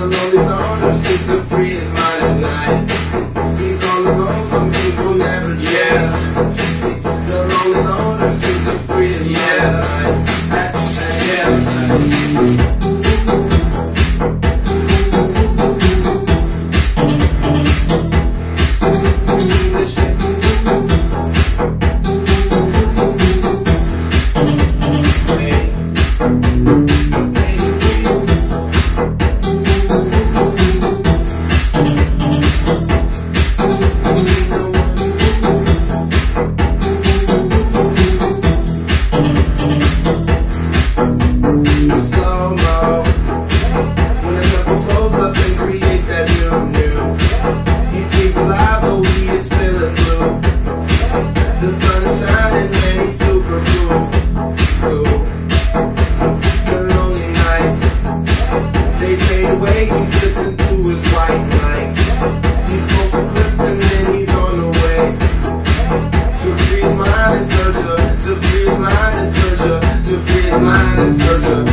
lonely loner seeks to free his mind at night. He's on the go, some things will never change. The lonely loner seeks to free his mind at night. The sun is shining and he's super cool. The lonely nights, they fade away, he slips into his white nights. He smokes a clip and then he's on the way to free his mind and search her, to free his mind and search her, to free his mind and search her.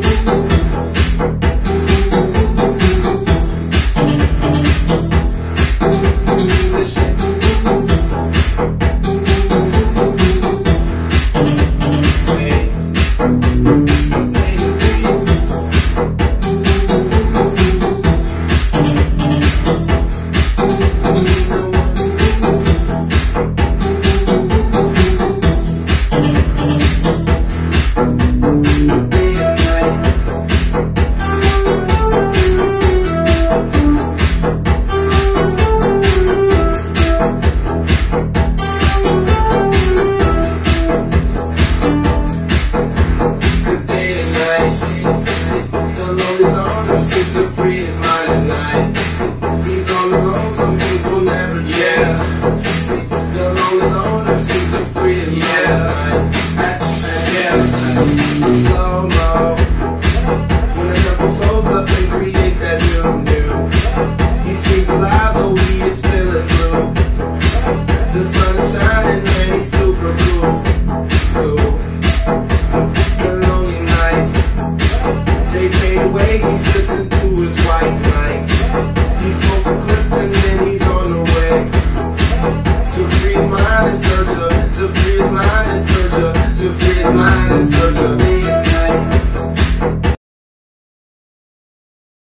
He's on the road, some things will never change. The lonely loner seems to free his mind at night. Slow-mo, when the couple slows up and creates that new. He seems alive, though he is feeling blue. The sun is shining.